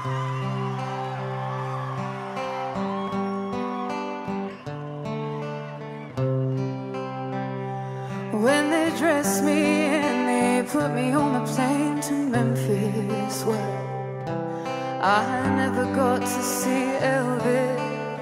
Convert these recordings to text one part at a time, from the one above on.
When they dressed me and they put me on a plane to Memphis, well, I never got to see Elvis.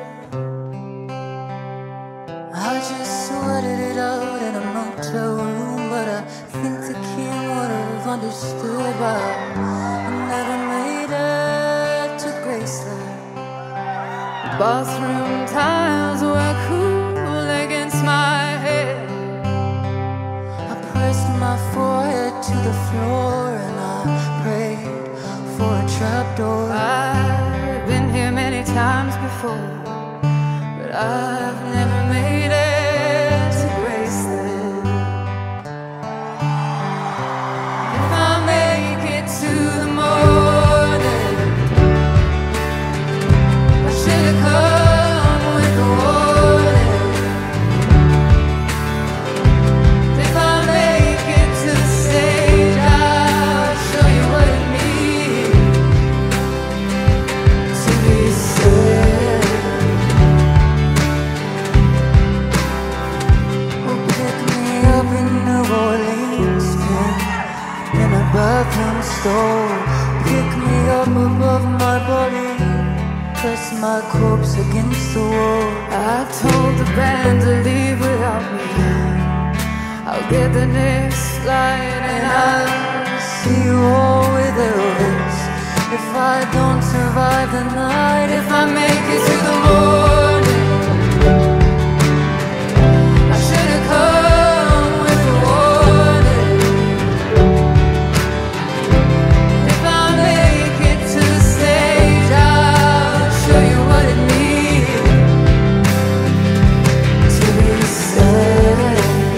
I just sweated it out in a motel room, but I think the king would have understood why I never made it to Graceland. The bathroom tiles were cool against my head. Pressed my forehead to the floor and I prayed for a trapdoor. I've been here many times before, but I've never made it to Graceland. If I make it to the morning, I should have come with a warning. If I make it to the stage, I'll show you what it means to be sad. Oh, pick me up in New Orleans, in a bathroom stall. Pick me up above my body, press my corpse against the wall. I told the band to leave without me. I'll get the next flight and I'll See you all with Elvis. If I don't survive the night, if I make it to the morning, I should have come with a warning. If I make it to the stage, I'll show you what it means to be sad.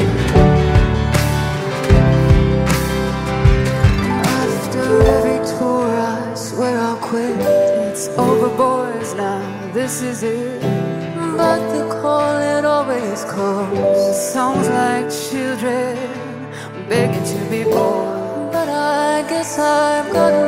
after every tour I swear I'll quit. It's over, boys, now this is it. But the call, it always comes. Songs like children begging to be born. But I guess I've got